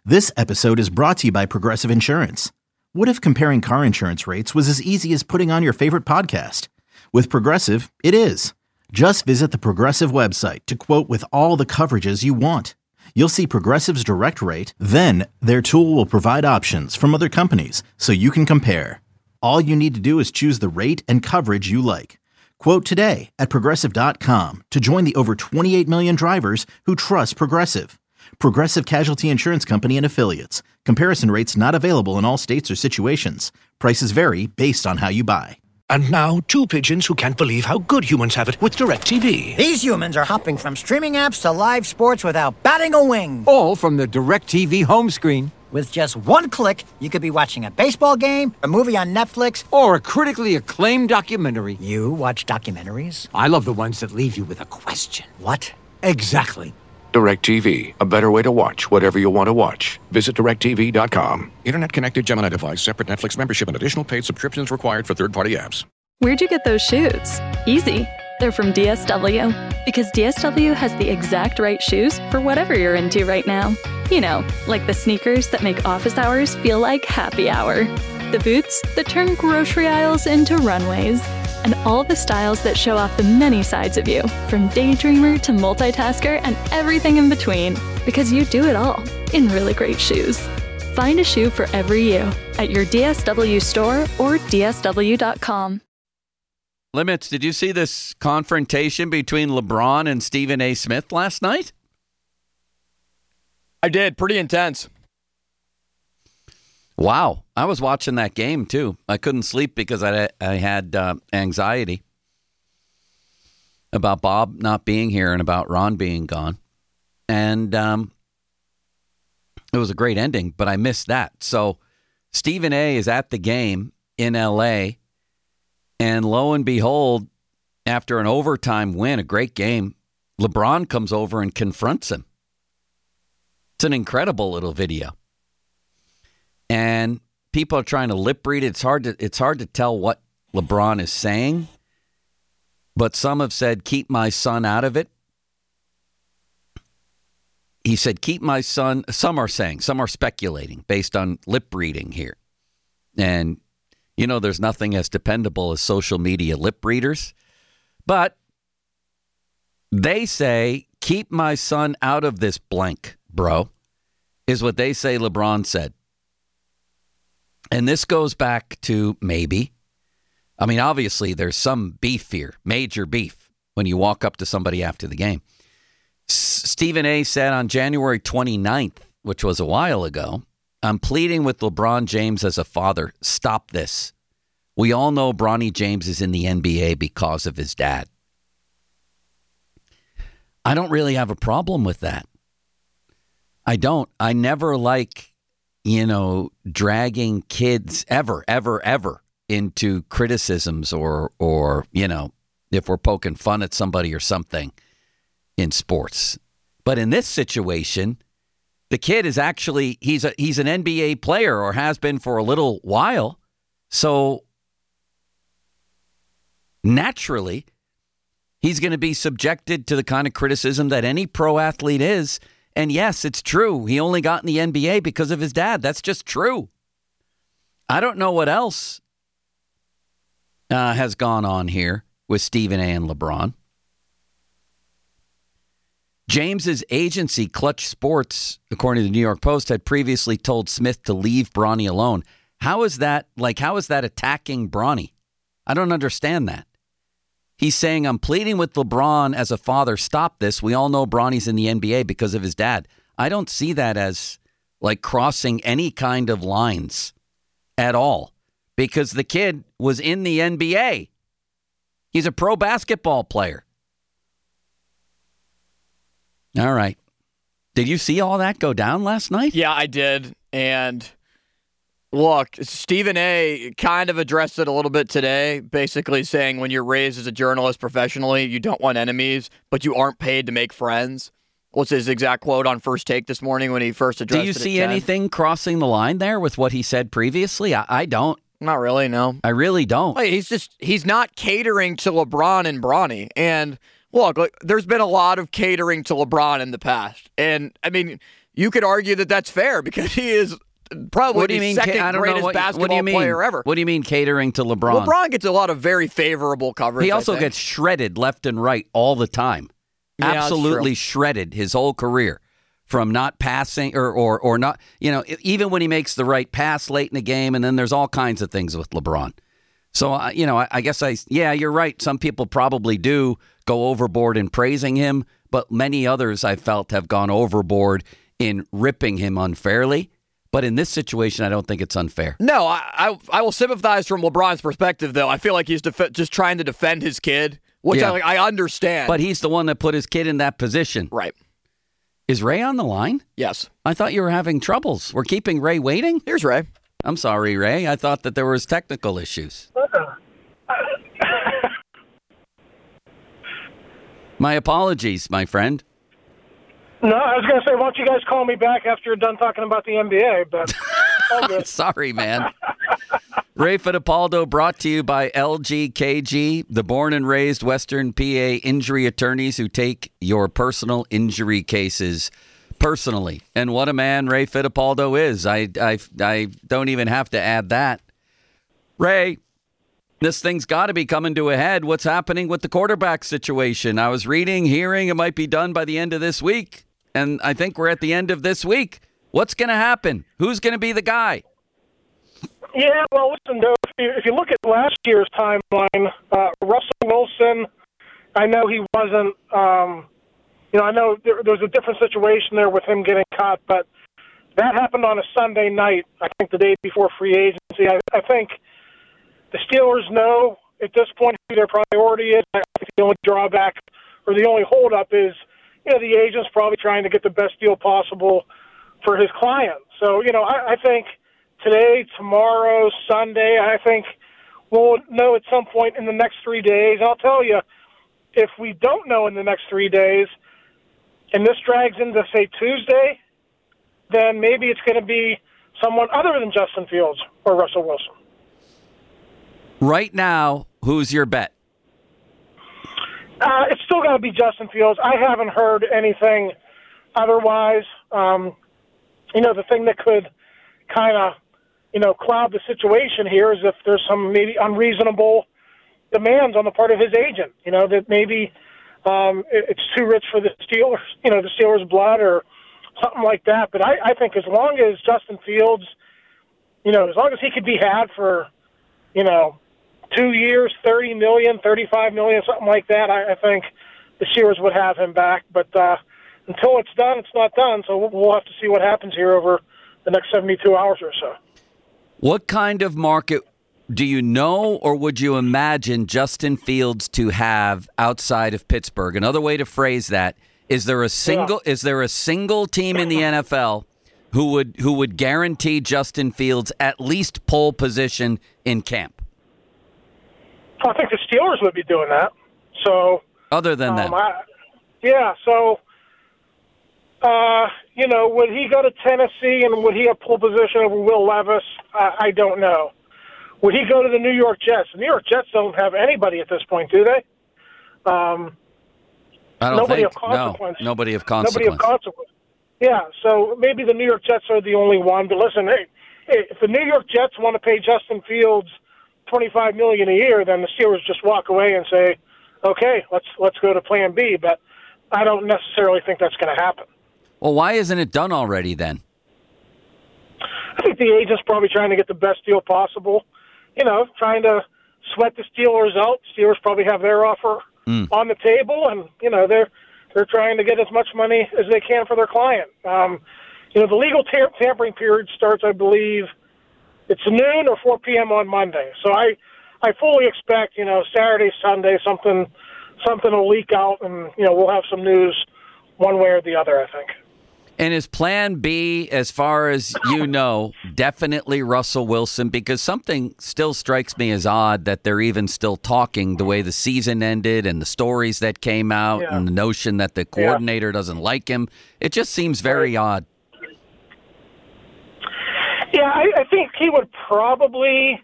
This episode is brought to you by Progressive Insurance. What if comparing car insurance rates was as easy as putting on your favorite podcast? With Progressive, it is. Just visit the Progressive website to quote with all the coverages you want. You'll see Progressive's direct rate, then their tool will provide options from other companies so you can compare. All you need to do is choose the rate and coverage you like. Quote today at Progressive.com to join the over 28 million drivers who trust Progressive. Progressive Casualty Insurance Company and Affiliates. Comparison rates not available in all states or situations. Prices vary based on how you buy. And now, two pigeons who can't believe how good humans have it with DirecTV. These humans are hopping from streaming apps to live sports without batting a wing. All from the DirecTV home screen. With just one click, you could be watching a baseball game, a movie on Netflix, or a critically acclaimed documentary. You watch documentaries? I love the ones that leave you with a question. What? Exactly. DirecTV, a better way to watch whatever you want to watch. Visit DirecTV.com. Internet-connected Gemini device, separate Netflix membership, and additional paid subscriptions required for third-party apps. Where'd you get those shoes? Easy. They're from DSW. Because DSW has the exact right shoes for whatever you're into right now. You know, like the sneakers that make office hours feel like happy hour. The boots that turn grocery aisles into runways. And all the styles that show off the many sides of you, from daydreamer to multitasker and everything in between, because you do it all in really great shoes. Find a shoe for every you at your DSW store or DSW.com. Limits, did you see this confrontation between LeBron and Stephen A. Smith last night? I did. Pretty intense. Wow. I was watching that game, too. I couldn't sleep because I had anxiety about Bob not being here and about Ron being gone. And it was a great ending, but I missed that. So Stephen A. is at the game in L.A., and lo and behold, after an overtime win, a great game, LeBron comes over and confronts him. It's an incredible little video. And people are trying to lip read it. It's hard to tell what LeBron is saying. But some have said, keep my son out of it. He said, keep my son. Some are speculating based on lip reading here. And, you know, there's nothing as dependable as social media lip readers. But they say, keep my son out of this blank, bro, is what they say LeBron said. And this goes back to obviously there's some beef here, major beef, when you walk up to somebody after the game. Stephen A. said on January 29th, which was a while ago, I'm pleading with LeBron James as a father, stop this. We all know Bronny James is in the NBA because of his dad. I don't really have a problem with that. I don't. I never like, dragging kids ever into criticisms or, if we're poking fun at somebody or something in sports. But in this situation, the kid is actually, he's an NBA player or has been for a little while. So naturally, he's going to be subjected to the kind of criticism that any pro athlete is. And yes, it's true. He only got in the NBA because of his dad. That's just true. I don't know what else has gone on here with Stephen A. and LeBron. James's agency, Clutch Sports, according to the New York Post, had previously told Smith to leave Bronny alone. How is that attacking Bronny? I don't understand that. He's saying, I'm pleading with LeBron as a father, stop this. We all know Bronny's in the NBA because of his dad. I don't see that as crossing any kind of lines at all because the kid was in the NBA. He's a pro basketball player. All right. Did you see all that go down last night? Yeah, I did. And look, Stephen A. kind of addressed it a little bit today, basically saying when you're raised as a journalist professionally, you don't want enemies, but you aren't paid to make friends. What's his exact quote on First Take this morning when he first addressed it? Do you see anything crossing the line there with what he said previously? I don't. Not really, no. I really don't. He's not catering to LeBron and Bronny. And look, there's been a lot of catering to LeBron in the past. And, I mean, you could argue that that's fair because he is probably the second greatest basketball player ever. What do you mean catering to LeBron? LeBron gets a lot of very favorable coverage. He also gets shredded left and right all the time. Yeah, absolutely shredded his whole career from not passing or not, even when he makes the right pass late in the game, and then there's all kinds of things with LeBron. So, I guess you're right. Some people probably do go overboard in praising him, but many others I felt have gone overboard in ripping him unfairly. But in this situation, I don't think it's unfair. No, I will sympathize from LeBron's perspective, though. I feel like he's just trying to defend his kid, which I understand. But he's the one that put his kid in that position. Right. Is Ray on the line? Yes. I thought you were having troubles. We're keeping Ray waiting? Here's Ray. I'm sorry, Ray. I thought that there was technical issues. My apologies, my friend. No, I was going to say, why don't you guys call me back after you're done talking about the NBA? But all good. Sorry, man. Ray Fittipaldo brought to you by LGKG, the born and raised Western PA injury attorneys who take your personal injury cases personally. And what a man Ray Fittipaldo is. I don't even have to add that. Ray, this thing's got to be coming to a head. What's happening with the quarterback situation? I was hearing it might be done by the end of this week. And I think we're at the end of this week. What's going to happen? Who's going to be the guy? Yeah, well, listen, though, if you look at last year's timeline, Russell Wilson, I know he wasn't, I know there was a different situation there with him getting caught, but that happened on a Sunday night, I think the day before free agency. I think the Steelers know at this point who their priority is. I think the only drawback or the only holdup is, the agent's probably trying to get the best deal possible for his client. So, I think today, tomorrow, Sunday, I think we'll know at some point in the next 3 days. And I'll tell you, if we don't know in the next 3 days, and this drags into, say, Tuesday, then maybe it's going to be someone other than Justin Fields or Russell Wilson. Right now, who's your bet? It's still got to be Justin Fields. I haven't heard anything otherwise. The thing that could kind of, cloud the situation here is if there's some maybe unreasonable demands on the part of his agent, that maybe it's too rich for the Steelers, the Steelers' blood or something like that. But I think as long as Justin Fields, as long as he could be had for, 2 years, $30 million, $35 million, something like that, I think the Steelers would have him back. But until it's done, it's not done. So we'll have to see what happens here over the next 72 hours or so. What kind of market do you know or would you imagine Justin Fields to have outside of Pittsburgh? Another way to phrase that, is there a single team in the NFL who would guarantee Justin Fields at least pole position in camp? I think the Steelers would be doing that. So other than that. Would he go to Tennessee and would he have pole position over Will Levis? I don't know. Would he go to the New York Jets? The New York Jets don't have anybody at this point, do they? I don't nobody think. Of consequence. No, nobody of consequence. Nobody of consequence. Yeah, so maybe the New York Jets are the only one. But listen, hey, if the New York Jets want to pay Justin Fields $25 million a year, then the Steelers just walk away and say, okay, let's go to plan B. But I don't necessarily think that's going to happen. Well, why isn't it done already then? I think the agent's probably trying to get the best deal possible, trying to sweat the Steelers out. Steelers probably have their offer on the table, and, they're trying to get as much money as they can for their client. The legal tampering period starts, I believe, it's noon or 4 p.m. on Monday. So I fully expect, Saturday, Sunday, something will leak out, and, we'll have some news one way or the other, I think. And is plan B, as far as you know, definitely Russell Wilson? Because something still strikes me as odd that they're even still talking the way the season ended and the stories that came out and the notion that the coordinator doesn't like him. It just seems very odd. Yeah, I think he would probably,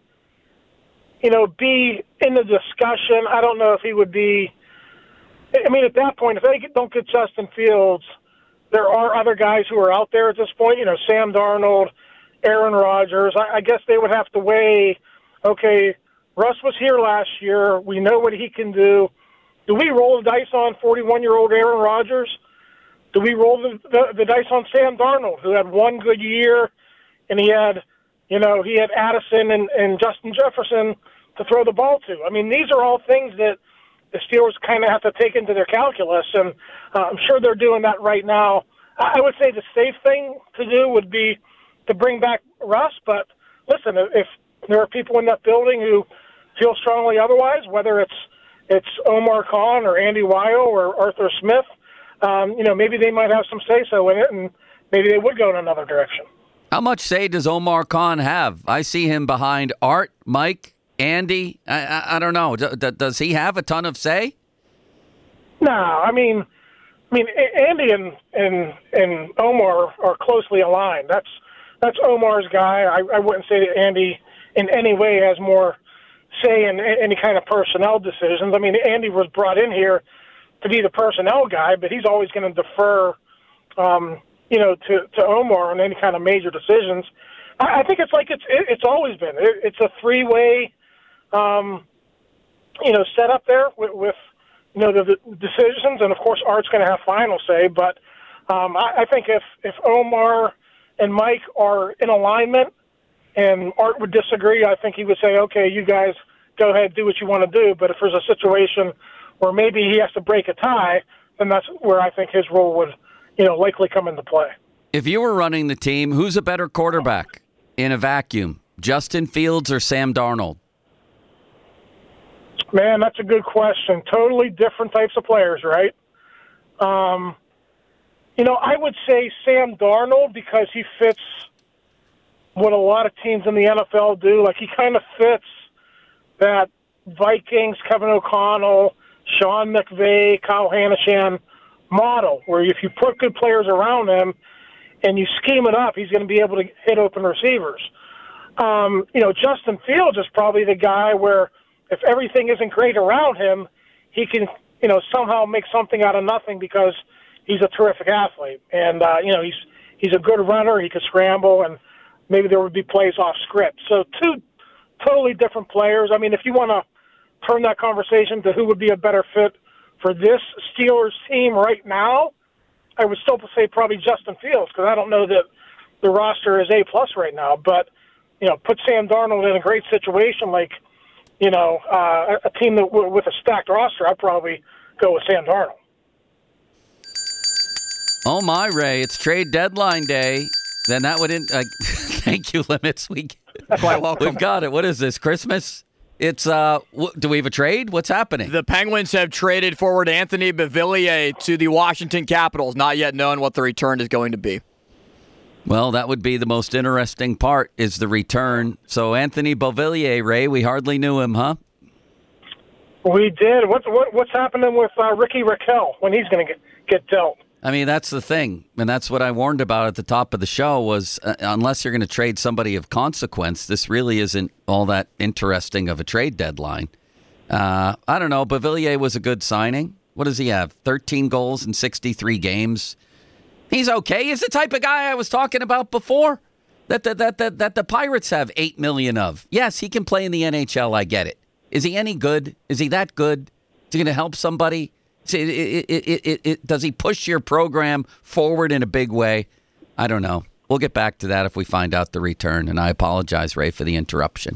be in the discussion. I don't know if he would be. I mean, at that point, if they don't get Justin Fields, there are other guys who are out there at this point. Sam Darnold, Aaron Rodgers. I guess they would have to weigh, okay, Russ was here last year. We know what he can do. Do we roll the dice on 41-year-old Aaron Rodgers? Do we roll the dice on Sam Darnold, who had one good year, and he had Addison and Justin Jefferson to throw the ball to? I mean, these are all things that the Steelers kind of have to take into their calculus, and I'm sure they're doing that right now. I would say the safe thing to do would be to bring back Russ, but listen, if there are people in that building who feel strongly otherwise, whether it's Omar Khan or Andy Weil or Arthur Smith, maybe they might have some say-so in it, and maybe they would go in another direction. How much say does Omar Khan have? I see him behind Art, Mike, Andy. I don't know. Does he have a ton of say? No, I mean, Andy and Omar are closely aligned. That's Omar's guy. I wouldn't say that Andy in any way has more say in any kind of personnel decisions. I mean, Andy was brought in here to be the personnel guy, but he's always going to defer, to Omar on any kind of major decisions. I think it's like it's always been. It's a three-way, set up there with the decisions, and of course Art's going to have final say. But I think if Omar and Mike are in alignment, and Art would disagree, I think he would say, okay, you guys go ahead, do what you want to do. But if there's a situation where maybe he has to break a tie, then that's where I think his role would, likely come into play. If you were running the team, who's a better quarterback in a vacuum, Justin Fields or Sam Darnold? Man, that's a good question. Totally different types of players, right? I would say Sam Darnold because he fits what a lot of teams in the NFL do. Like, he kind of fits that Vikings, Kevin O'Connell, Sean McVay, Kyle Shanahan model, where if you put good players around him and you scheme it up, he's going to be able to hit open receivers. Justin Fields is probably the guy where if everything isn't great around him, he can, somehow make something out of nothing because he's a terrific athlete. And, he's a good runner. He could scramble, and maybe there would be plays off script. So two totally different players. I mean, if you want to turn that conversation to who would be a better fit for this Steelers team right now, I would still say probably Justin Fields, because I don't know that the roster is A+ right now. But, put Sam Darnold in a great situation like, a team that with a stacked roster, I'd probably go with Sam Darnold. Oh, my, Ray, it's trade deadline day. Then that would thank you, Limits. Quite welcome. We've got it. What is this, Christmas? It's, do we have a trade? What's happening? The Penguins have traded forward Anthony Beauvillier to the Washington Capitals, not yet known what the return is going to be. Well, that would be the most interesting part, is the return. So Anthony Beauvillier, Ray, we hardly knew him, huh? We did. What's happening with Ricky Raquel when he's going to get dealt? I mean, that's the thing, and that's what I warned about at the top of the show was unless you're going to trade somebody of consequence, this really isn't all that interesting of a trade deadline. I don't know. Beauvillier was a good signing. What does he have? 13 goals in 63 games. He's okay. He's the type of guy I was talking about before that the Pirates have 8 million of. Yes, he can play in the NHL. I get it. Is he any good? Is he that good? Is he going to help somebody? Does he push your program forward in a big way? I don't know. We'll get back to that if we find out the return. And I apologize, Ray, for the interruption.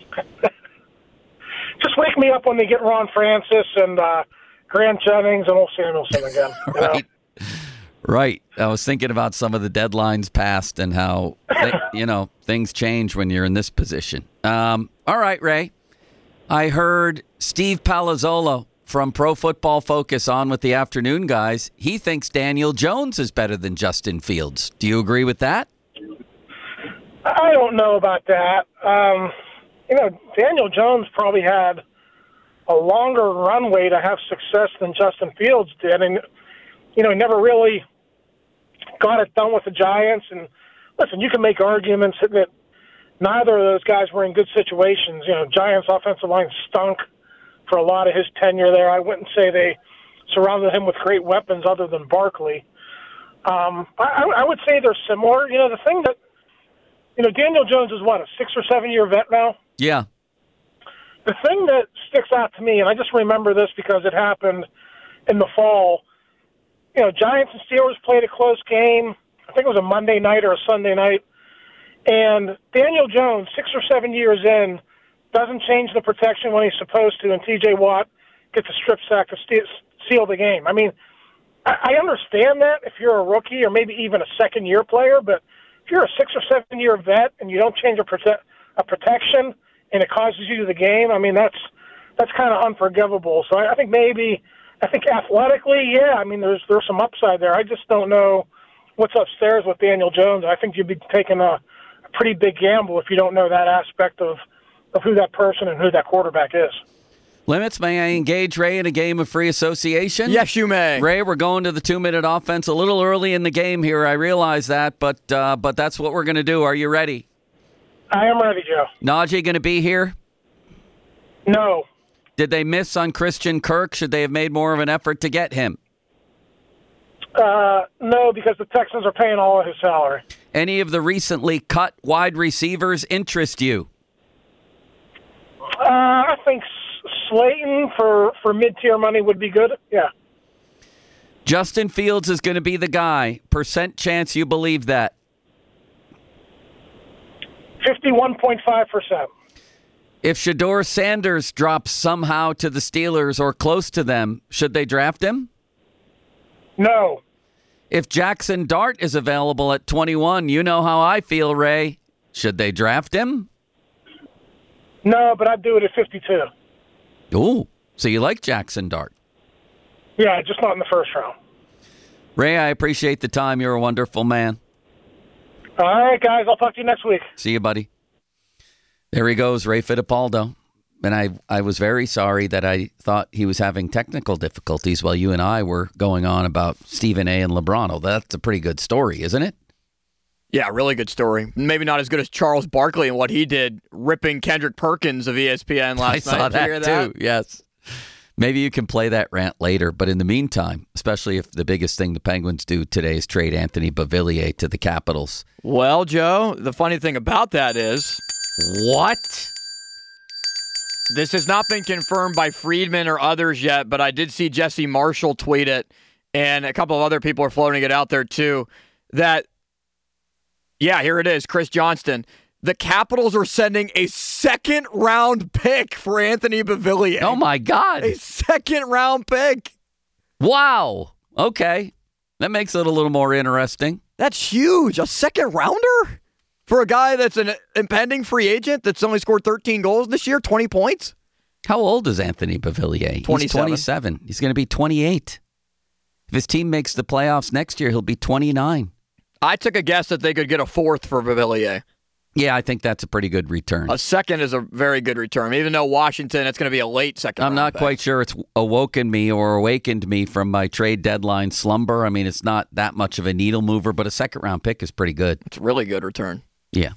Just wake me up when they get Ron Francis and Grant Jennings and Old Samuelson again. Right. Right. I was thinking about some of the deadlines past and how, things change when you're in this position. All right, Ray. I heard Steve Palazzolo from Pro Football Focus on with the afternoon guys. He thinks Daniel Jones is better than Justin Fields. Do you agree with that? I don't know about that. Daniel Jones probably had a longer runway to have success than Justin Fields did. And, he never really got it done with the Giants. And listen, you can make arguments that neither of those guys were in good situations. Giants offensive line stunk for a lot of his tenure there. I wouldn't say they surrounded him with great weapons other than Barkley. I would say they're similar. The thing that, Daniel Jones is what, a 6 or 7 year vet now? Yeah. The thing that sticks out to me, and I just remember this because it happened in the fall, Giants and Steelers played a close game. I think it was a Monday night or a Sunday night. And Daniel Jones, 6 or 7 years in, doesn't change the protection when he's supposed to, and T.J. Watt gets a strip sack to seal the game. I mean, I understand that if you're a rookie or maybe even a second-year player, but if you're a 6 or 7 year vet and you don't change a protection and it causes you to the game, I mean, that's kind of unforgivable. So I think athletically, yeah, I mean, there's some upside there. I just don't know what's upstairs with Daniel Jones. I think you'd be taking a pretty big gamble if you don't know that aspect of who that person and who that quarterback is. Limits, may I engage Ray in a game of free association? Yes, you may. Ray, we're going to the 2-minute offense a little early in the game here. I realize that, but that's what we're going to do. Are you ready? I am ready, Joe. Najee going to be here? No. Did they miss on Christian Kirk? Should they have made more of an effort to get him? No, because the Texans are paying all of his salary. Any of the recently cut wide receivers interest you? I think Slayton for mid-tier money would be good. Yeah. Justin Fields is going to be the guy. Percent chance you believe that? 51.5%. If Shedeur Sanders drops somehow to the Steelers or close to them, should they draft him? No. If Jackson Dart is available at 21, you know how I feel, Ray. Should they draft him? No, but I'd do it at 52. Ooh, so you like Jackson Dart? Yeah, just not in the first round. Ray, I appreciate the time. You're a wonderful man. All right, guys. I'll talk to you next week. See you, buddy. There he goes, Ray Fittipaldo. And I was very sorry that I thought he was having technical difficulties while you and I were going on about Stephen A. and LeBron. Oh, that's a pretty good story, isn't it? Yeah, really good story. Maybe not as good as Charles Barkley and what he did ripping Kendrick Perkins of ESPN last night. I saw that too, yes. Maybe you can play that rant later. But in the meantime, especially if the biggest thing the Penguins do today is trade Anthony Beauvillier to the Capitals. Well, Joe, the funny thing about that is... What? This has not been confirmed by Friedman or others yet, but I did see Jesse Marshall tweet it, and a couple of other people are floating it out there too, that, yeah, here it is, Chris Johnston. The Capitals are sending a second-round pick for Anthony Beauvillier. Oh, my God. A second-round pick. Wow. Okay. That makes it a little more interesting. That's huge. A second-rounder? For a guy that's an impending free agent that's only scored 13 goals this year, 20 points? How old is Anthony Beauvillier? 27. He's 27. He's going to be 28. If his team makes the playoffs next year, he'll be 29. I took a guess that they could get a fourth for Beauvillier. Yeah, I think that's a pretty good return. A second is a very good return. Even though Washington, it's going to be a late second I'm not pick. quite sure it's awakened me from my trade deadline slumber. I mean, it's not that much of a needle mover, but a second-round pick is pretty good. It's a really good return. Yeah.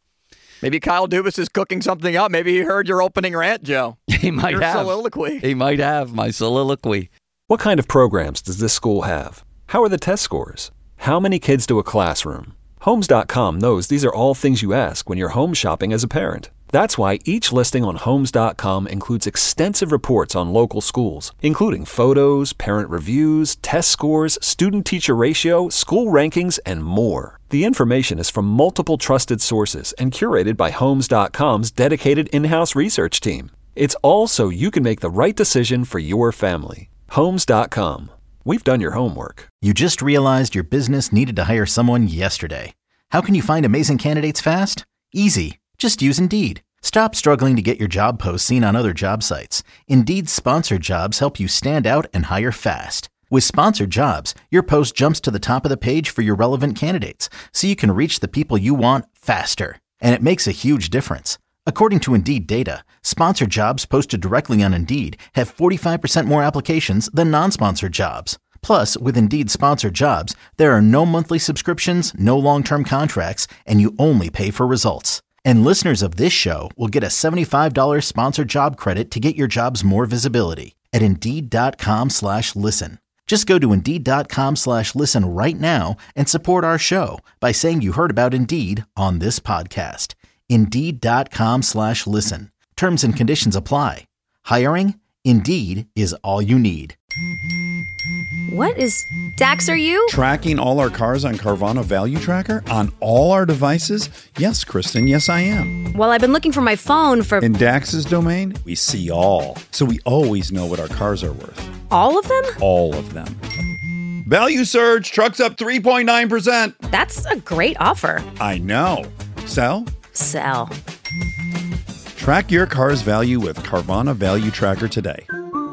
Maybe Kyle Dubas is cooking something up. Maybe he heard your opening rant, Joe. He might your have. soliloquy. He might have my soliloquy. What kind of programs does this school have? How are the test scores? How many kids do a classroom? Homes.com knows these are all things you ask when you're home shopping as a parent. That's why each listing on Homes.com includes extensive reports on local schools, including photos, parent reviews, test scores, student-teacher ratio, school rankings, and more. The information is from multiple trusted sources and curated by Homes.com's dedicated in-house research team. It's all so you can make the right decision for your family. Homes.com. We've done your homework. You just realized your business needed to hire someone yesterday. How can you find amazing candidates fast? Easy. Just use Indeed. Stop struggling to get your job posts seen on other job sites. Indeed's sponsored jobs help you stand out and hire fast. With sponsored jobs, your post jumps to the top of the page for your relevant candidates, so you can reach the people you want faster. And it makes a huge difference. According to Indeed data, sponsored jobs posted directly on Indeed have 45% more applications than non-sponsored jobs. Plus, with Indeed sponsored jobs, there are no monthly subscriptions, no long-term contracts, and you only pay for results. And listeners of this show will get a $75 sponsored job credit to get your jobs more visibility at Indeed.com/listen. Just go to Indeed.com/listen right now and support our show by saying you heard about Indeed on this podcast. Indeed.com/listen. Terms and conditions apply. Hiring? Indeed is all you need. What is Dax, are you? Tracking all our cars on Carvana Value Tracker on all our devices? Yes, Kristen, yes I am. Well, I've been looking for my phone for... In Dax's domain, we see all. So we always know what our cars are worth. All of them? All of them. Value surge, trucks up 3.9%. That's a great offer. I know. Sell? Sell. Track your car's value with Carvana Value Tracker today.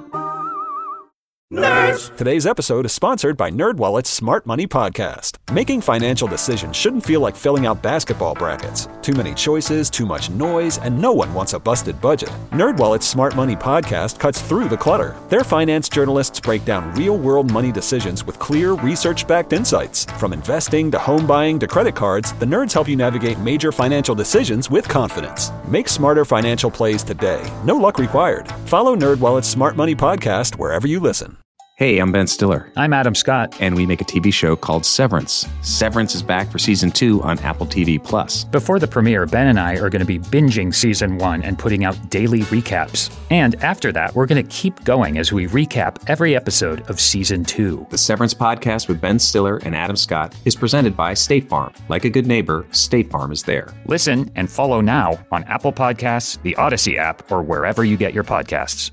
Nerds! Today's episode is sponsored by NerdWallet's Smart Money Podcast. Making financial decisions shouldn't feel like filling out basketball brackets. Too many choices, too much noise, and no one wants a busted budget. NerdWallet's Smart Money Podcast cuts through the clutter. Their finance journalists break down real-world money decisions with clear, research-backed insights. From investing to home buying to credit cards, the nerds help you navigate major financial decisions with confidence. Make smarter financial plays today. No luck required. Follow NerdWallet's Smart Money Podcast wherever you listen. Hey, I'm Ben Stiller. I'm Adam Scott. And we make a TV show called Severance. Severance is back for season 2 on Apple TV+. Before the premiere, Ben and I are going to be binging season 1 and putting out daily recaps. And after that, we're going to keep going as we recap every episode of season 2. The Severance podcast with Ben Stiller and Adam Scott is presented by State Farm. Like a good neighbor, State Farm is there. Listen and follow now on Apple Podcasts, the Odyssey app, or wherever you get your podcasts.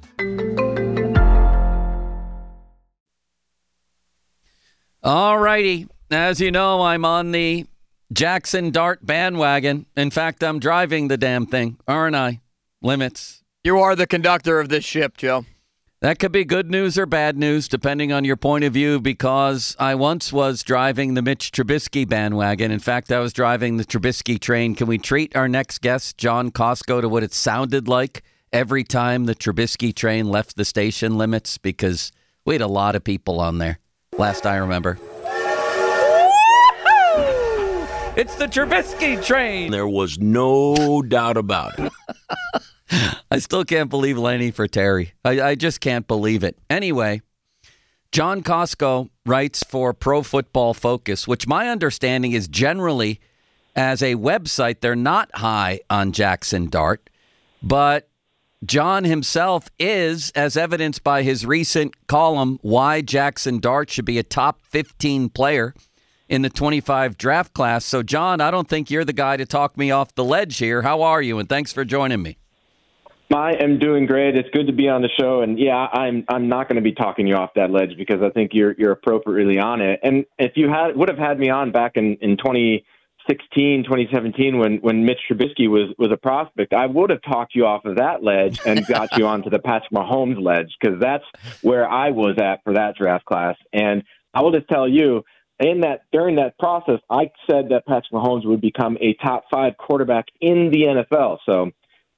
All righty. As you know, I'm on the Jackson Dart bandwagon. In fact, I'm driving the damn thing, aren't I? Limits. You are the conductor of this ship, Joe. That could be good news or bad news, depending on your point of view, because I once was driving the Mitch Trubisky bandwagon. In fact, I was driving the Trubisky train. Can we treat our next guest, John Costco, to what it sounded like every time the Trubisky train left the station limits? Because we had a lot of people on there. Last I remember. It's the Trubisky train. There was no doubt about it. I still can't believe Lenny for Terry. I just can't believe it. Anyway, John Costco writes for Pro Football Focus, which my understanding is generally, as a website, they're not high on Jackson Dart. But John himself is, as evidenced by his recent column, why Jackson Dart should be a top 15 player in the 25 draft class. So, John, I don't think you're the guy to talk me off the ledge here. How are you? And thanks for joining me. I am doing great. It's good to be on the show. And, yeah, I'm not going to be talking you off that ledge because I think you're appropriately on it. And if you would have had me on back in 2016, 2017, when Mitch Trubisky was a prospect, I would have talked you off of that ledge and got you onto the Patrick Mahomes ledge, because that's where I was at for that draft class. And I will just tell you, during that process, I said that Patrick Mahomes would become a top 5 quarterback in the NFL. So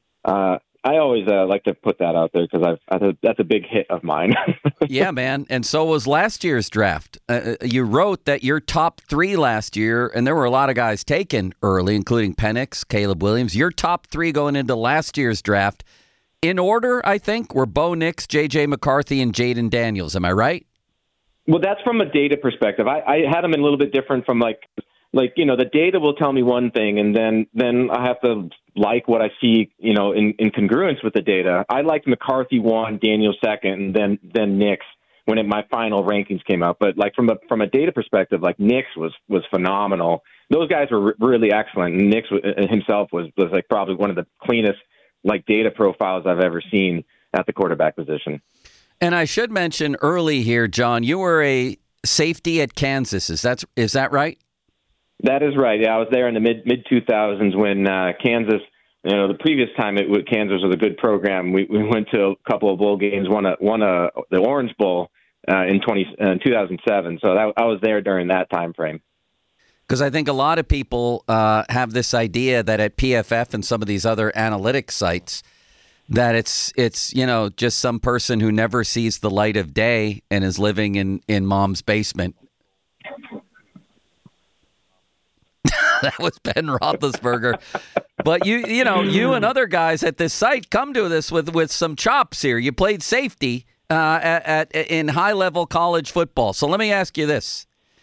I always like to put that out there because that's a big hit of mine. Yeah, man. And so was last year's draft. You wrote that your top 3 last year, and there were a lot of guys taken early, including Penix, Caleb Williams. Your top 3 going into last year's draft, in order, I think, were Bo Nix, J.J. McCarthy, and Jaden Daniels. Am I right? Well, that's from a data perspective. I had them in a little bit different from the data will tell me one thing, and then I have to like what I see, in congruence with the data. I liked McCarthy 1, Daniels 2nd, and then Nix when my final rankings came out. But from a data perspective, Nix was phenomenal. Those guys were really excellent. And Nix himself was probably one of the cleanest data profiles I've ever seen at the quarterback position. And I should mention early here, John, you were a safety at Kansas. Is that right? That is right. Yeah, I was there in the mid 2000s when Kansas. The previous time Kansas was a good program. We went to a couple of bowl games. Won the Orange Bowl in 2007. So I was there during that time frame. Because I think a lot of people have this idea that at PFF and some of these other analytics sites, that it's just some person who never sees the light of day and is living in mom's basement. That was Ben Roethlisberger. But you and other guys at this site come to this with some chops here. You played safety in high-level college football. So let me ask you this.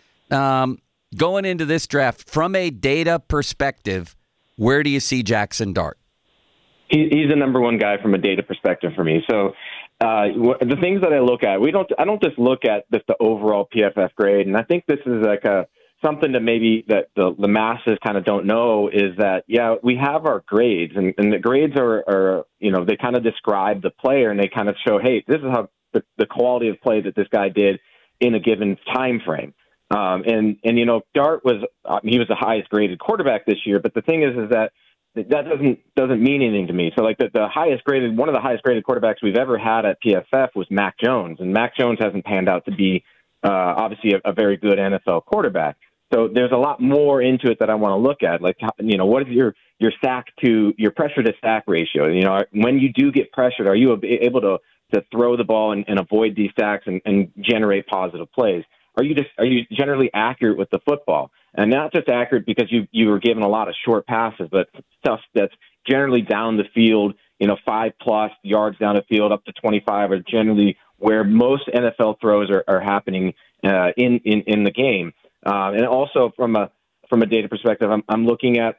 Going into this draft, from a data perspective, where do you see Jackson Dart? He's the number one guy from a data perspective for me. So the things that I look at, I don't just look at just the overall PFF grade. And I think this is like something that maybe that the masses kind of don't know is that, yeah, we have our grades, and the grades are they kind of describe the player, and they kind of show, hey, this is how the quality of play that this guy did in a given time frame. And Dart he was the highest graded quarterback this year, but the thing is that doesn't mean anything to me. So like the highest graded, one of the highest graded quarterbacks we've ever had at PFF was Mac Jones, and Mac Jones hasn't panned out to be obviously a very good NFL quarterback. So there's a lot more into it that I want to look at. Like, what is your your pressure to sack ratio? When you do get pressured, are you able to throw the ball and avoid these sacks and generate positive plays? Are you generally accurate with the football? And not just accurate because you were given a lot of short passes, but stuff that's generally down the field, 5+ yards down the field up to 25 are generally where most NFL throws are happening in the game. And also from a data perspective, I'm looking at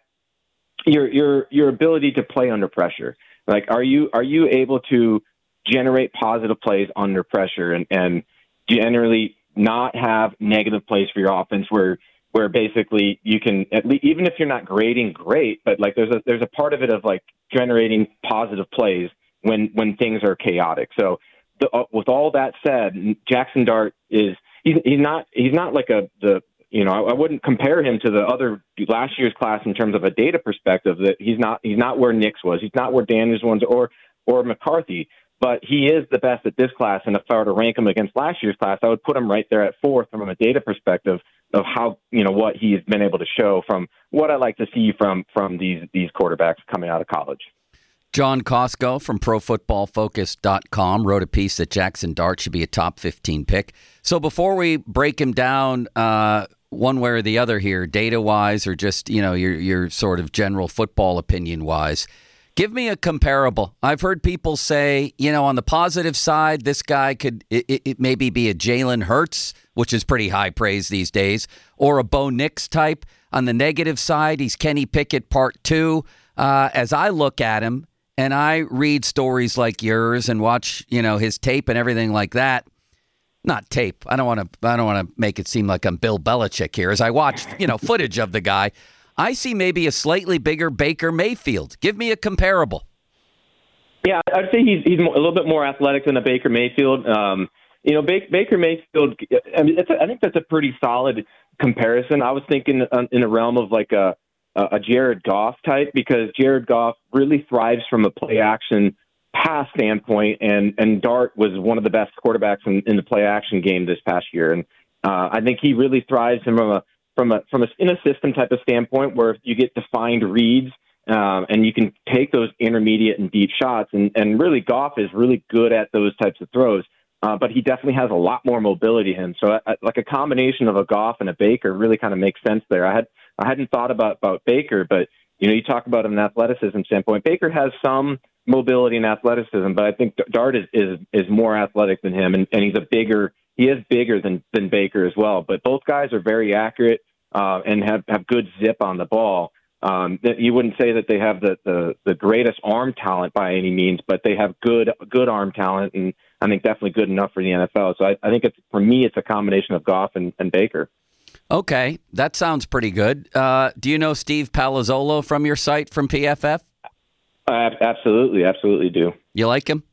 your ability to play under pressure. Like, are you able to generate positive plays under pressure and generally not have negative plays for your offense where basically you can, at least, even if you're not grading great, but like there's a part of it of like generating positive plays when things are chaotic. So with all that said, Jackson Dart he's not like I wouldn't compare him to the other last year's class in terms of a data perspective. That he's not where Nix was, he's not where Daniels was or McCarthy. But he is the best at this class, and if I were to rank him against last year's class, I would put him right there at 4th from a data perspective of how what he's been able to show from what I like to see from these quarterbacks coming out of college. John Costco from ProFootballFocus.com wrote a piece that Jackson Dart should be a top 15 pick. So before we break him down one way or the other here, data-wise or just your sort of general football opinion-wise, give me a comparable. I've heard people say, on the positive side, this guy could it maybe be a Jalen Hurts, which is pretty high praise these days, or a Bo Nix type. On the negative side, he's Kenny Pickett Part 2. As I look at him and I read stories like yours and watch, his tape and everything like that. Not tape. I don't want to make it seem like I'm Bill Belichick here. As I watch, footage of the guy, I see maybe a slightly bigger Baker Mayfield. Give me a comparable. Yeah, I'd say he's a little bit more athletic than a Baker Mayfield. Baker Mayfield, I think that's a pretty solid comparison. I was thinking in the realm of like a Jared Goff type, because Jared Goff really thrives from a play-action pass standpoint, and Dart was one of the best quarterbacks in the play-action game this past year. And I think he really thrives from a in a system type of standpoint where you get defined reads and you can take those intermediate and deep shots. And really Goff is really good at those types of throws, but he definitely has a lot more mobility in him. So like a combination of a Goff and a Baker really kind of makes sense there. I hadn't thought about Baker, but you talk about an athleticism standpoint. Baker has some mobility and athleticism, but I think Dart is more athletic than him, and he is bigger than Baker as well. But both guys are very accurate and have good zip on the ball. You wouldn't say that they have the greatest arm talent by any means, but they have good arm talent, and I think definitely good enough for the NFL. So I think for me, it's a combination of Goff and Baker. Okay, that sounds pretty good. Do you know Steve Palazzolo from your site from PFF? Absolutely do. You like him?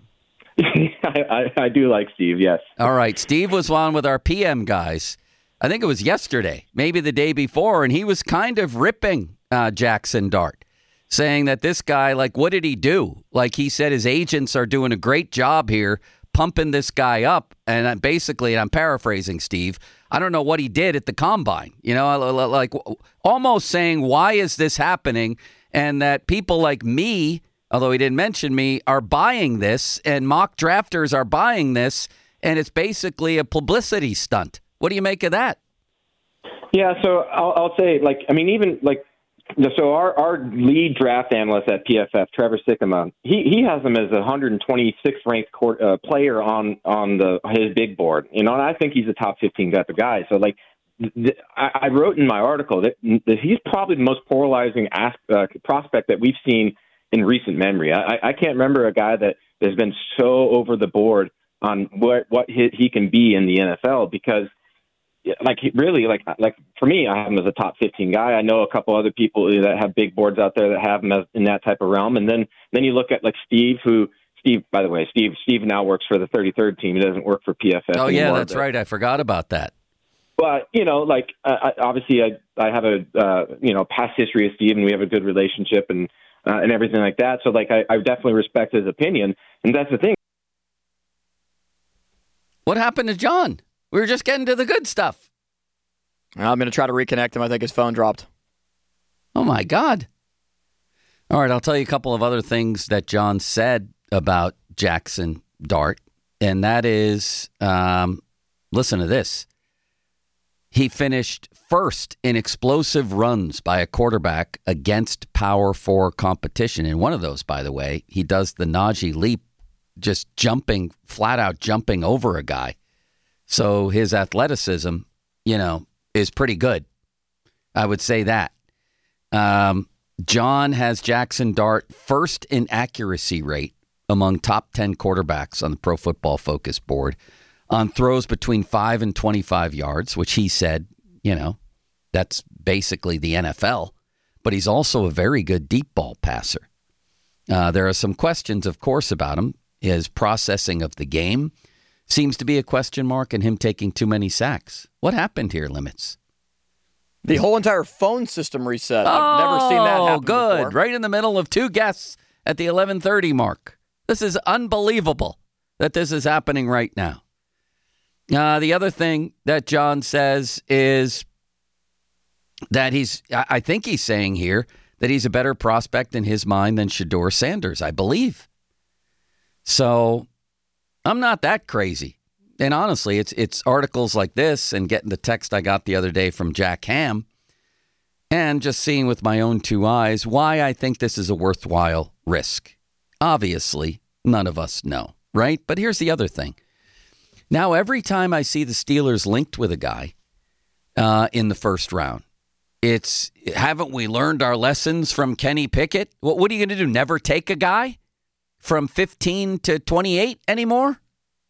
I do like Steve, yes. All right, Steve was on with our PM guys. I think it was yesterday, maybe the day before, and he was kind of ripping Jackson Dart, saying that this guy, like, what did he do? Like, he said his agents are doing a great job here pumping this guy up, and basically, and I'm paraphrasing Steve, I don't know what he did at the combine, like almost saying, why is this happening? And that people like me, although he didn't mention me, are buying this, and mock drafters are buying this, and it's basically a publicity stunt. What do you make of that? Yeah, so I'll say, even So our lead draft analyst at PFF, Trevor Sikkema, he has him as a 126th ranked player on his big board. And I think he's a top 15 type of guy. So I wrote in my article that he's probably the most polarizing prospect that we've seen in recent memory. I can't remember a guy that has been so over the board on what he can be in the NFL, because really, for me, I have him as a top 15 guy. I know a couple other people that have big boards out there that have him in that type of realm. And then you look at Steve, by the way, Steve now works for the 33rd team. He doesn't work for PFF anymore. Yeah, that's right. I forgot about that. But, obviously I have a, past history of Steve, and we have a good relationship and everything like that. So, I definitely respect his opinion. And that's the thing. What happened to John? We were just getting to the good stuff. I'm going to try to reconnect him. I think his phone dropped. Oh, my God. All right, I'll tell you a couple of other things that John said about Jackson Dart, and that is, listen to this. He finished first in explosive runs by a quarterback against Power 4 competition. And one of those, by the way, he does the Najee leap, just flat out jumping over a guy. So his athleticism, is pretty good. I would say that. John has Jackson Dart first in accuracy rate among top 10 quarterbacks on the Pro Football Focus board on throws between 5 and 25 yards, which he said, that's basically the NFL. But he's also a very good deep ball passer. There are some questions, of course, about him. His processing of the game seems to be a question mark, and him taking too many sacks. What happened here, Limits? The whole entire phone system reset. I've never seen that happen good. before. Right in the middle of two guests at the 11:30 mark. This is unbelievable that this is happening right now. The other thing that John says is that I think he's saying here that he's a better prospect in his mind than Shedeur Sanders, I believe. So I'm not that crazy. And honestly, it's articles like this and getting the text I got the other day from Jack Ham and just seeing with my own two eyes why I think this is a worthwhile risk. Obviously, none of us know, right? But here's the other thing. Now, every time I see the Steelers linked with a guy in the first round, haven't we learned our lessons from Kenny Pickett? What are you going to do? Never take a guy from 15 to 28 anymore?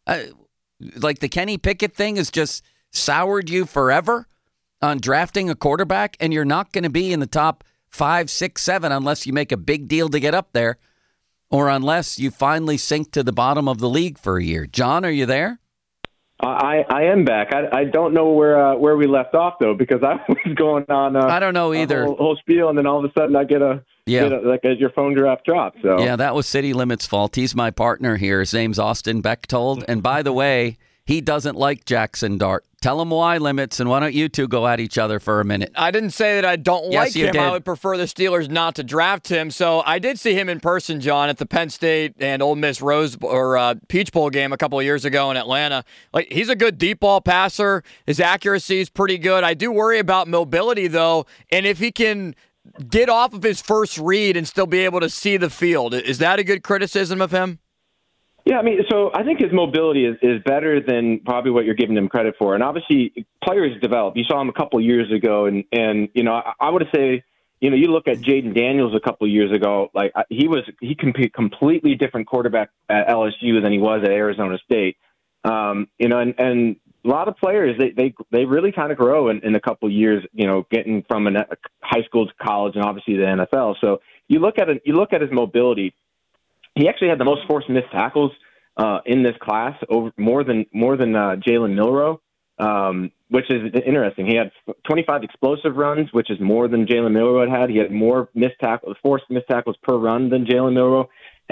The Kenny Pickett thing has just soured you forever on drafting a quarterback, and you're not going to be in the top 5, 6, 7 unless you make a big deal to get up there, or unless you finally sink to the bottom of the league for a year. John, are you there? I am back. I don't know where we left off, though, because I was going on. I don't know either. Whole spiel, and then all of a sudden I get your phone dropped. So yeah, that was City Limits' fault. He's my partner here. His name's Austin Bechtold, and by the way, he doesn't like Jackson Dart. Tell him why, Limits, and why don't you two go at each other for a minute? I didn't say that I don't like him. Did. I would prefer the Steelers not to draft him. So I did see him in person, John, at the Penn State and Ole Miss Peach Bowl game a couple of years ago in Atlanta. He's a good deep ball passer. His accuracy is pretty good. I do worry about mobility, though, and if he can get off of his first read and still be able to see the field. Is that a good criticism of him? Yeah, so I think his mobility is better than probably what you're giving him credit for. And obviously, players develop. You saw him a couple of years ago, and I would say, you look at Jaden Daniels a couple of years ago, he completely different quarterback at LSU than he was at Arizona State. And a lot of players, they really kind of grow in a couple of years, getting from a high school to college and obviously the NFL. So you look at his mobility. He actually had the most forced missed tackles in this class, more than Jalen Milroe, which is interesting. He had 25 explosive runs, which is more than Jalen Milroe had. He had more forced missed tackles per run than Jalen Milroe.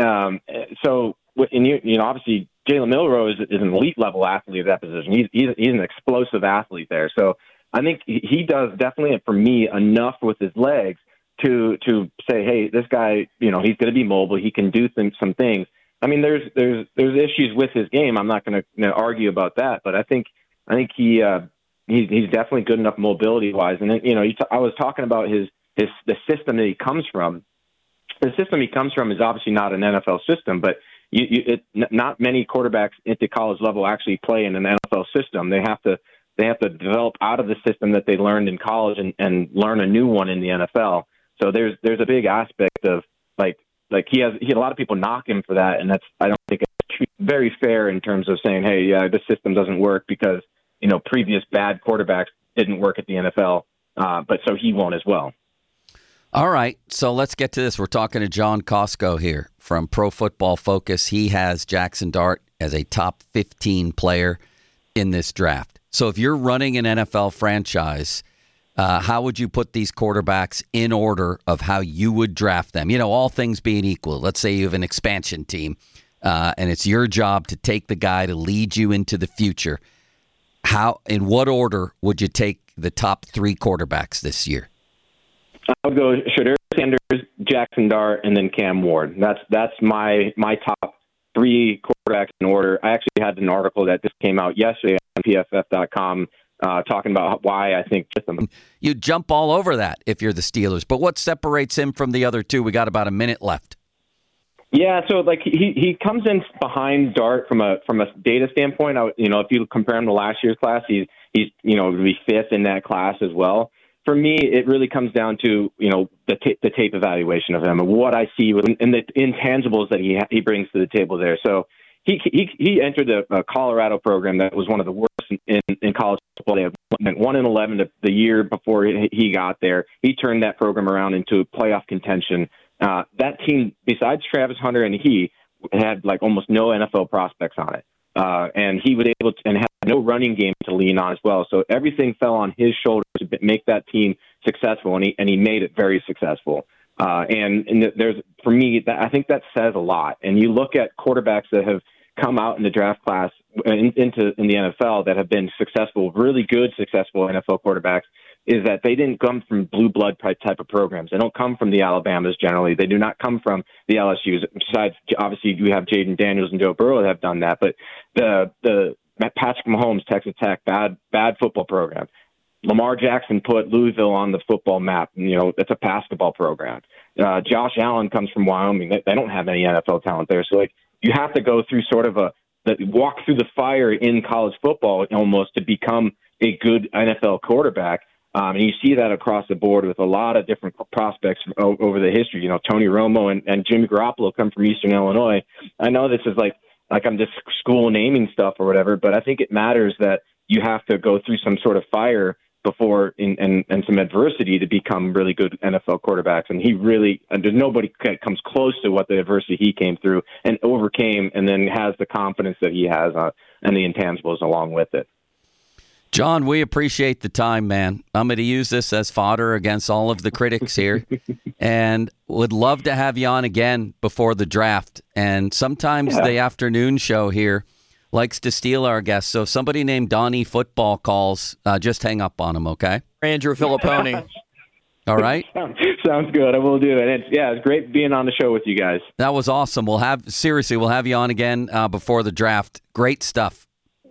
Obviously Jalen Milroe is an elite level athlete at that position. He's an explosive athlete there. So I think he does definitely, for me, enough with his legs to say, hey, this guy, he's going to be mobile. He can do some things. I mean, there's issues with his game. I'm not going to argue about that, but I think he's definitely good enough mobility wise. And then, I was talking about his the system that he comes from. The system he comes from is obviously not an NFL system, but not many quarterbacks at the college level actually play in an NFL system. They have to develop out of the system that they learned in college and learn a new one in the NFL. So there's a big aspect of like he had a lot of people knock him for that, and I don't think it's very fair in terms of saying, hey, yeah, this system doesn't work because previous bad quarterbacks didn't work at the NFL, but so he won't as well. All right, so let's get to this. We're talking to John Costco here from Pro Football Focus. He has Jackson Dart as a top 15 player in this draft. So if you're running an NFL franchise, how would you put these quarterbacks in order of how you would draft them? All things being equal. Let's say you have an expansion team, and it's your job to take the guy to lead you into the future. In what order would you take the top 3 quarterbacks this year? I would go Shedeur Sanders, Jackson Dart, and then Cam Ward. That's my top 3 quarterbacks in order. I actually had an article that just came out yesterday on PFF.com talking about why I think you jump all over that if you're the Steelers. But what separates him from the other 2? We got about a minute left. Yeah, so he comes in behind Dart from a data standpoint. If you compare him to last year's class, he's would be 5th in that class as well. For me, it really comes down to the tape evaluation of him and what I see and the intangibles that he brings to the table there. So he entered a Colorado program that was one of the worst in college football. They had 1-11 the year before he got there. He turned that program around into playoff contention. That team, besides Travis Hunter and he, had almost no NFL prospects on it. And he was able to and had no running game to lean on as well. So everything fell on his shoulders to make that team successful, and he made it very successful. And there's, for me, I think that says a lot. And you look at quarterbacks that have come out in the draft class in the NFL that have been successful, really good, successful NFL quarterbacks, is that they didn't come from blue blood type of programs. They don't come from the Alabamas generally. They do not come from the LSUs. Besides, obviously, you have Jaden Daniels and Joe Burrow that have done that. But the Patrick Mahomes, Texas Tech, bad football program. Lamar Jackson put Louisville on the football map. That's a basketball program. Josh Allen comes from Wyoming. They don't have any NFL talent there. So you have to go through sort of walk through the fire in college football almost to become a good NFL quarterback. And you see that across the board with a lot of different prospects over the history. Tony Romo and Jimmy Garoppolo come from Eastern Illinois. I know this is like I'm just school naming stuff or whatever, but I think it matters that you have to go through some sort of fire before and some adversity to become really good NFL quarterbacks. And there's nobody that comes close to what the adversity he came through and overcame, and then has the confidence that he has and the intangibles along with it. John, we appreciate the time, man. I'm going to use this as fodder against all of the critics here, and would love to have you on again before the draft. And sometimes the afternoon show here likes to steal our guests. So if somebody named Donnie Football calls, just hang up on him, okay? Andrew Filipponi. All right? Sounds good. I will do it. It's great being on the show with you guys. That was awesome. We'll have you on again before the draft. Great stuff.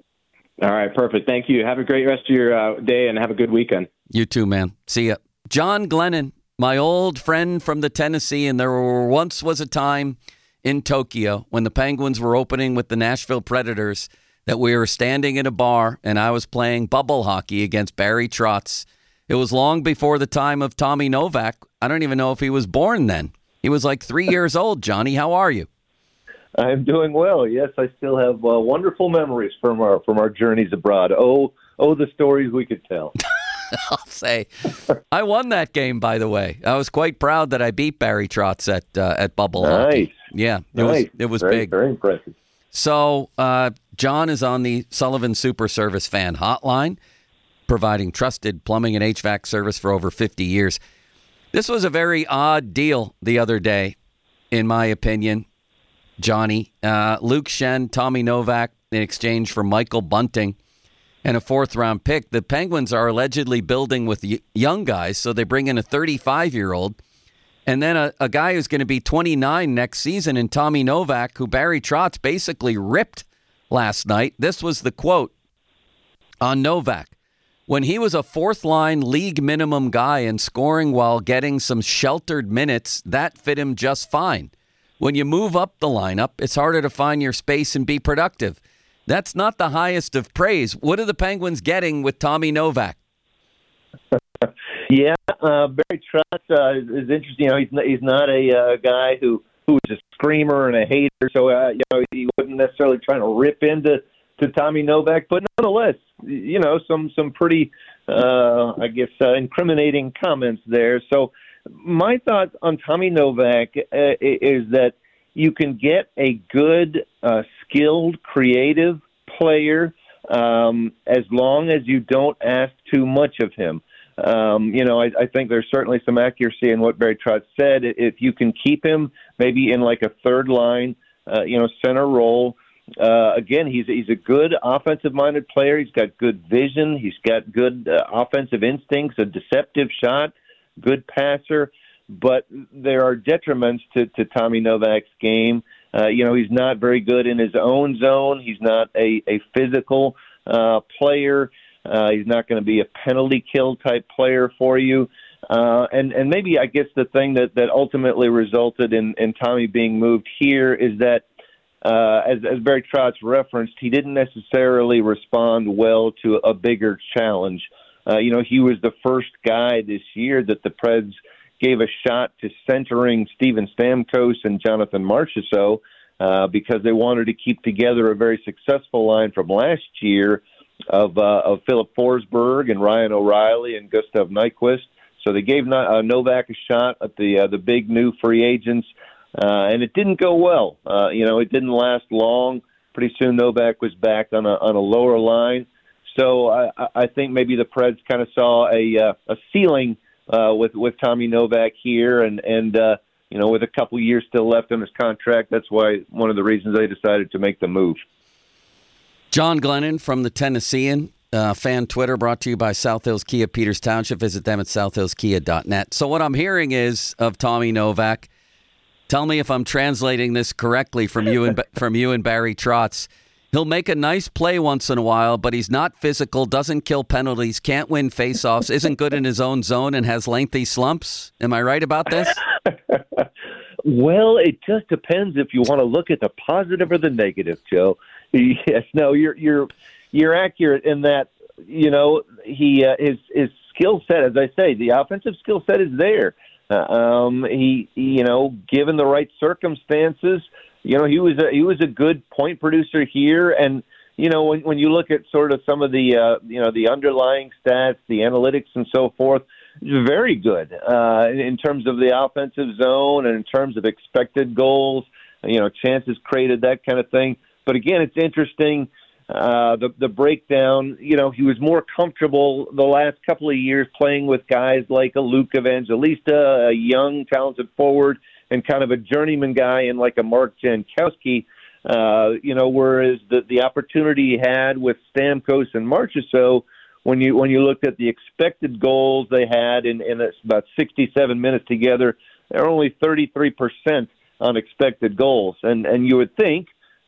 All right, perfect. Thank you. Have a great rest of your day, and have a good weekend. You too, man. See ya. John Glennon, my old friend from the Tennessee, and there once was a time in Tokyo when the Penguins were opening with the Nashville Predators that we were standing in a bar, and I was playing bubble hockey against Barry Trotz. It was long before the time of Tommy Novak. I don't even know if he was born then. He was like 3 years old. Johnny, how are you? I'm doing well. Yes, I still have wonderful memories from our journeys abroad. Oh, the stories we could tell. I'll say, I won that game. By the way, I was quite proud that I beat Barry Trotz at bubble hockey. Yeah, it was very, big, very impressive. So John is on the Sullivan Super Service Fan Hotline, providing trusted plumbing and HVAC service for over 50 years. This was a very odd deal the other day, in my opinion. Johnny, Luke Shen, Tommy Novak in exchange for Michael Bunting and a 4th-round pick. The Penguins are allegedly building with young guys, so they bring in a 35-year-old and then a guy who's going to be 29 next season in Tommy Novak, who Barry Trotz basically ripped last night. This was the quote on Novak. When he was a fourth-line league minimum guy and scoring while getting some sheltered minutes, that fit him just fine. When you move up the lineup, it's harder to find your space and be productive. That's not the highest of praise. What are the Penguins getting with Tommy Novak? Yeah, Barry Trotz is interesting. He's not a guy who is a screamer and a hater, so he wasn't necessarily trying to rip into Tommy Novak, but nonetheless, some pretty, incriminating comments there. So my thoughts on Tommy Novak is that you can get a good, skilled, creative player as long as you don't ask too much of him. I think there's certainly some accuracy in what Barry Trotz said. If you can keep him maybe in like a third line, center role, again, he's a good offensive-minded player. He's got good vision. He's got good offensive instincts, a deceptive shot, good passer. But there are detriments to Tommy Novak's game. He's not very good in his own zone. He's not a physical player. He's not going to be a penalty kill type player for you. And maybe I guess the thing that ultimately resulted in Tommy being moved here is that, as Barry Trotz referenced, he didn't necessarily respond well to a bigger challenge. He was the first guy this year that the Preds gave a shot to centering Steven Stamkos and Jonathan Marchessault because they wanted to keep together a very successful line from last year of Philip Forsberg and Ryan O'Reilly and Gustav Nyquist. So they gave Novak a shot at the big new free agents, and it didn't go well. It didn't last long. Pretty soon Novak was back on a lower line. So I think maybe the Preds kind of saw a ceiling with Tommy Novak here, and with a couple years still left on his contract, that's why one of the reasons they decided to make the move. John Glennon from the Tennessean fan Twitter, brought to you by South Hills Kia, Peters Township. Visit them at southhillskia.net. So what I'm hearing is of Tommy Novak. Tell me if I'm translating this correctly from you and Barry Trotz. He'll make a nice play once in a while, but he's not physical, doesn't kill penalties, can't win faceoffs, isn't good in his own zone, and has lengthy slumps. Am I right about this? Well, it just depends if you want to look at the positive or the negative, Joe. Yes, no, you're accurate in that. His skill set, as I say, the offensive skill set is there. He given the right circumstances, he was a good point producer here. And when you look at sort of some of the underlying stats, the analytics and so forth, it's very good in terms of the offensive zone and in terms of expected goals, chances created, that kind of thing. But again, it's interesting, the breakdown. He was more comfortable the last couple of years playing with guys like a Luke Evangelista, a young, talented forward, and kind of a journeyman guy in like a Mark Jankowski, whereas the opportunity he had with Stamkos and Marchessault, when you looked at the expected goals they had in about 67 minutes together, they're only 33% on expected goals. And you would think,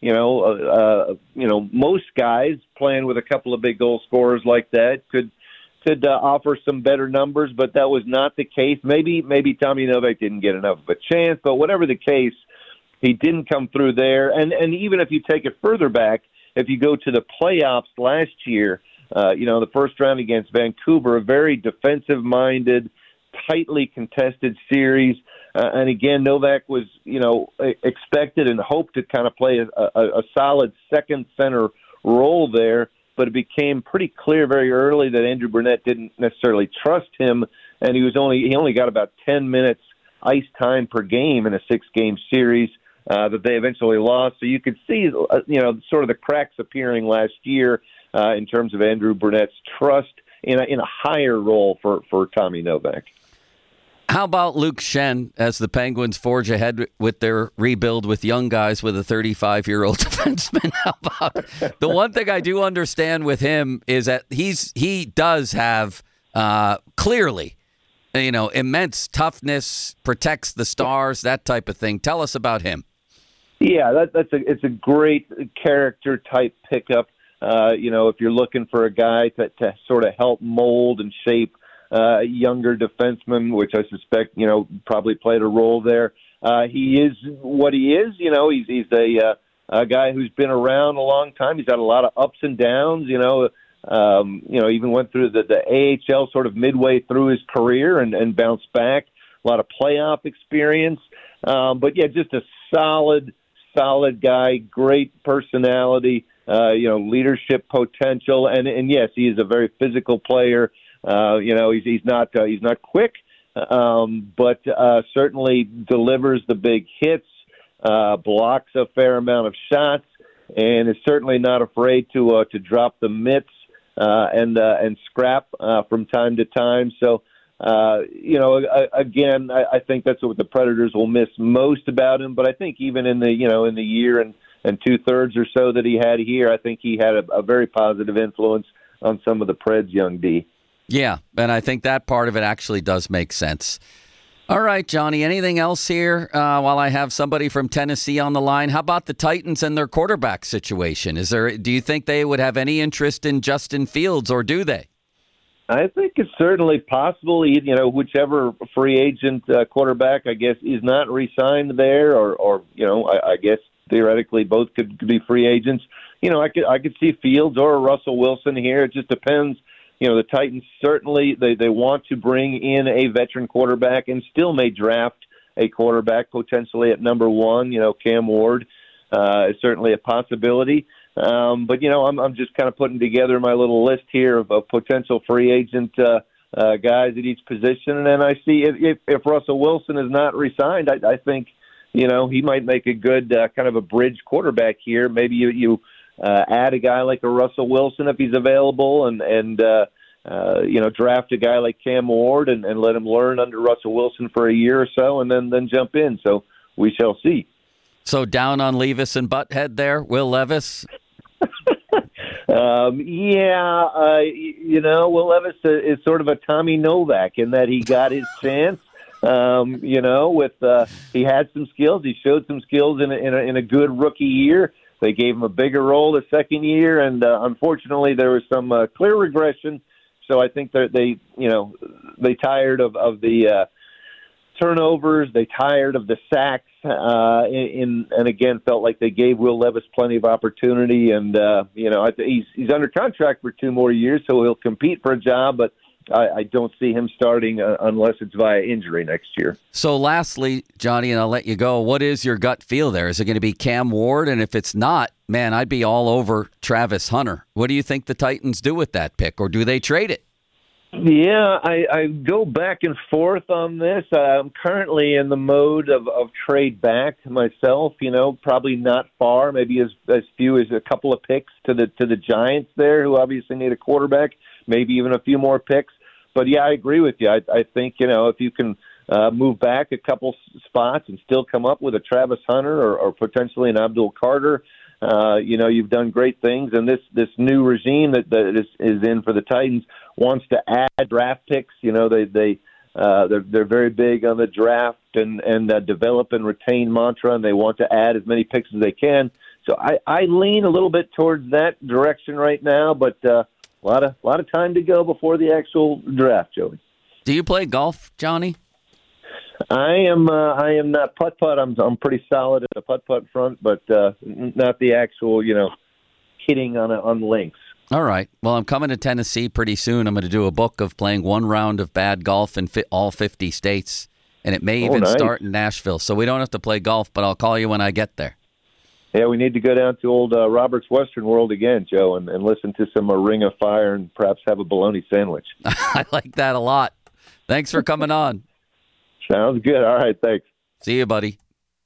most guys playing with a couple of big goal scorers like that could offer some better numbers, but that was not the case. Maybe Tommy Novak didn't get enough of a chance, but whatever the case, he didn't come through there. And even if you take it further back, if you go to the playoffs last year, the first round against Vancouver, a very defensive-minded, tightly contested series. And again, Novak was, expected and hoped to kind of play a solid second center role there, but it became pretty clear very early that Andrew Brunette didn't necessarily trust him, and he only got about 10 minutes ice time per game in a 6-game series that they eventually lost. So you could see, sort of the cracks appearing last year in terms of Andrew Brunette's trust in a higher role for Tommy Novak. How about Luke Schenn as the Penguins forge ahead with their rebuild with young guys with a 35-year-old defenseman? How about the one thing I do understand with him is that he does have clearly, immense toughness, protects the stars, that type of thing. Tell us about him. Yeah, it's a great character type pickup. If you're looking for a guy to sort of help mold and shape younger defensemen, which I suspect, probably played a role there. He is what he is. He's a guy who's been around a long time. He's had a lot of ups and downs. Even went through the AHL sort of midway through his career and bounced back. A lot of playoff experience. But yeah, just a solid guy, great personality, leadership potential. And yes, he is a very physical player. He's not quick, but certainly delivers the big hits, blocks a fair amount of shots, and is certainly not afraid to drop the mitts and scrap from time to time. So, again, I think that's what the Predators will miss most about him. But I think even in the year and 2/3 or so that he had here, I think he had a very positive influence on some of the Preds' young D. Yeah, and I think that part of it actually does make sense. All right, Johnny, anything else here while I have somebody from Tennessee on the line? How about the Titans and their quarterback situation? Do you think they would have any interest in Justin Fields, or do they? I think it's certainly possible. Whichever free agent quarterback, I guess, is not re-signed there, or I guess theoretically both could be free agents. I could see Fields or Russell Wilson here. It just depends. The Titans certainly they want to bring in a veteran quarterback and still may draft a quarterback potentially at number 1. Cam Ward is certainly a possibility. But I'm just kind of putting together my little list here of potential free agent guys at each position, and then I see if Russell Wilson is not re-signed, I think he might make a good kind of a bridge quarterback here. Maybe you add a guy like a Russell Wilson if he's available, and draft a guy like Cam Ward and let him learn under Russell Wilson for a year or so, and then jump in. So we shall see. So down on Levis and Butthead there, Will Levis. Will Levis is sort of a Tommy Novak in that he got his chance. He had some skills. He showed some skills in a good rookie year. They gave him a bigger role the second year, and unfortunately, there was some clear regression. So I think that they tired of the turnovers. They tired of the sacks, and again felt like they gave Will Levis plenty of opportunity. And he's under contract for 2 more years, so he'll compete for a job, but I don't see him starting unless it's via injury next year. So lastly, Johnny, and I'll let you go, what is your gut feel there? Is it going to be Cam Ward? And if it's not, man, I'd be all over Travis Hunter. What do you think the Titans do with that pick, or do they trade it? Yeah, I go back and forth on this. I'm currently in the mode of trade back myself, probably not far, maybe as few as a couple of picks to the Giants there, who obviously need a quarterback, maybe even a few more picks. But yeah, I agree with you. I think, if you can move back a couple spots and still come up with a Travis Hunter or potentially an Abdul Carter, you've done great things. And this new regime that is in for the Titans wants to add draft picks. They're very big on the draft and develop and retain mantra, and they want to add as many picks as they can. So I lean a little bit towards that direction right now, but a lot of time to go before the actual draft, Joey. Do you play golf, Johnny? I am not putt-putt. I'm pretty solid at the putt-putt front, but not the actual, hitting on links. All right. Well, I'm coming to Tennessee pretty soon. I'm going to do a book of playing 1 round of bad golf in all 50 states, and it may even start in Nashville. So we don't have to play golf, but I'll call you when I get there. Yeah, we need to go down to old Robert's Western World again, Joe, and listen to some Ring of Fire and perhaps have a bologna sandwich. I like that a lot. Thanks for coming on. Sounds good. All right, thanks. See you, buddy.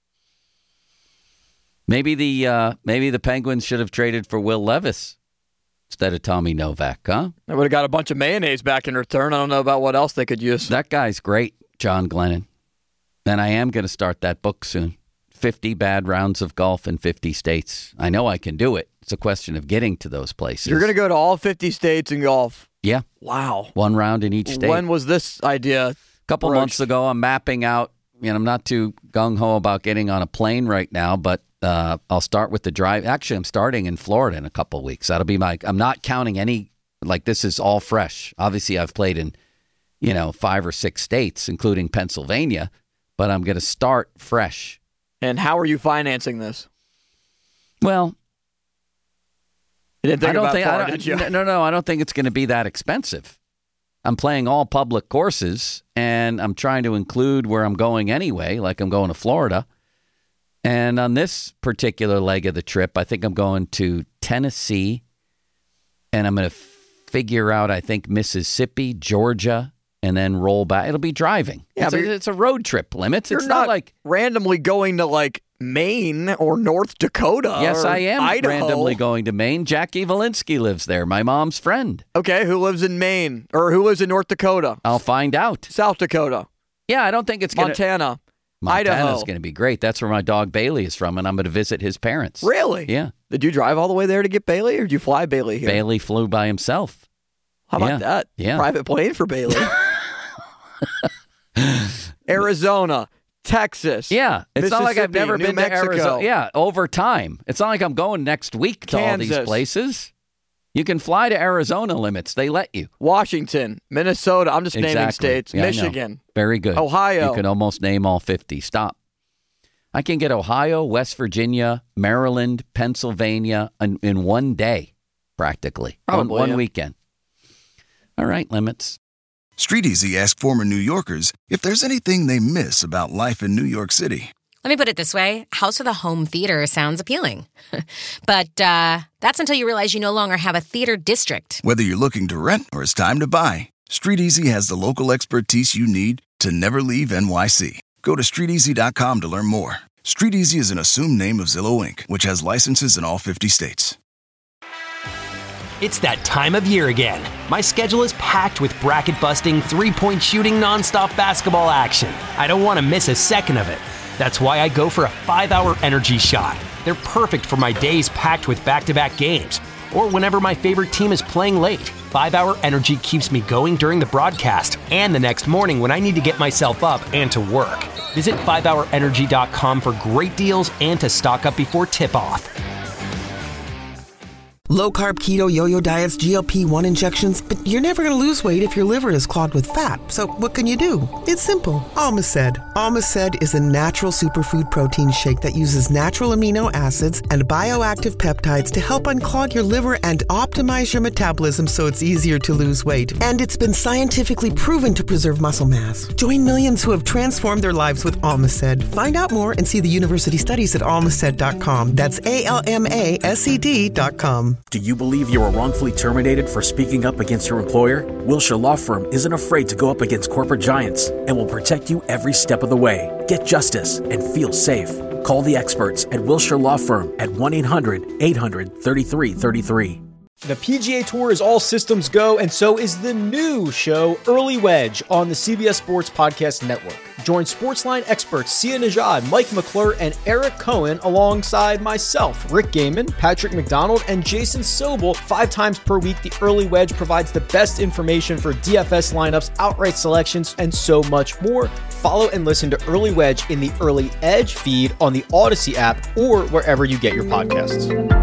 Maybe the Penguins should have traded for Will Levis instead of Tommy Novak, huh? They would have got a bunch of mayonnaise back in return. I don't know about what else they could use. That guy's great, John Glennon. And I am going to start that book soon. 50 bad rounds of golf in 50 states. I know I can do it. It's a question of getting to those places. You're going to go to all 50 states in golf? Yeah. Wow. 1 round in each state. When was this idea? Couple months ago, I'm mapping out I'm not too gung-ho about getting on a plane right now, but I'll start with the drive. Actually, I'm starting in Florida in a couple of weeks. That'll be I'm not counting any, this is all fresh. Obviously, I've played in, 5 or 6 states, including Pennsylvania, but I'm going to start fresh. And how are you financing this? Well, you didn't think about Florida, did you? No, I don't think it's going to be that expensive. I'm playing all public courses, and I'm trying to include where I'm going anyway, like I'm going to Florida. And on this particular leg of the trip, I think I'm going to Tennessee, and I'm going to figure out, I think, Mississippi, Georgia, and then roll back. It'll be driving. Yeah, it's a road trip, Limits. It's not like randomly going to Maine or North Dakota. Yes, I am Idaho. Randomly going to Maine. Jackie Walensky lives there, my mom's friend. Okay, who lives in Maine or who lives in North Dakota? I'll find out. South Dakota. Yeah, I don't think it's Montana. Montana's going to be great. That's where my dog Bailey is from, and I'm going to visit his parents. Really? Yeah. Did you drive all the way there to get Bailey, or did you fly Bailey here? Bailey flew by himself. How about that? Yeah. Private plane for Bailey. Arizona, Texas. Yeah. It's not like I've never New been Mexico. to Arizona. Yeah, over time. It's not like I'm going next week to all these places. You can fly to Arizona, Limits. They let you. Washington, Minnesota. I'm just naming states. Yeah, Michigan. Very good. Ohio. You can almost name all 50. Stop. I can get Ohio, West Virginia, Maryland, Pennsylvania in one day, practically. Probably, one weekend. All right, Limits. StreetEasy asked former New Yorkers if there's anything they miss about life in New York City. Let me put it this way. House with a home theater sounds appealing. But that's until you realize you no longer have a theater district. Whether you're looking to rent or it's time to buy, StreetEasy has the local expertise you need to never leave NYC. Go to StreetEasy.com to learn more. StreetEasy is an assumed name of Zillow Inc., which has licenses in all 50 states. It's that time of year again. My schedule is packed with bracket-busting, three-point shooting, nonstop basketball action. I don't want to miss a second of it. That's why I go for a 5-hour energy shot. They're perfect for my days packed with back-to-back games, or whenever my favorite team is playing late. 5-hour energy keeps me going during the broadcast and the next morning when I need to get myself up and to work. Visit 5hourenergy.com for great deals and to stock up before tip-off. Low-carb, keto, yo-yo diets, GLP-1 injections, but you're never going to lose weight if your liver is clogged with fat. So what can you do? It's simple. Almaced. Almaced is a natural superfood protein shake that uses natural amino acids and bioactive peptides to help unclog your liver and optimize your metabolism so it's easier to lose weight. And it's been scientifically proven to preserve muscle mass. Join millions who have transformed their lives with Almaced. Find out more and see the university studies at almaced.com. That's ALMASED.com. Do you believe you were wrongfully terminated for speaking up against your employer? Wilshire Law Firm isn't afraid to go up against corporate giants and will protect you every step of the way. Get justice and feel safe. Call the experts at Wilshire Law Firm at 1-800-800-3333. The PGA Tour is all systems go, and so is the new show, Early Wedge, on the CBS Sports Podcast Network. Join Sportsline experts Sia Nejad, Mike McClure, and Eric Cohen alongside myself, Rick Gaiman, Patrick McDonald, and Jason Sobel 5 times per week. The Early Wedge provides the best information for DFS lineups, outright selections, and so much more. Follow and listen to Early Wedge in the Early Edge feed on the Odyssey app or wherever you get your podcasts.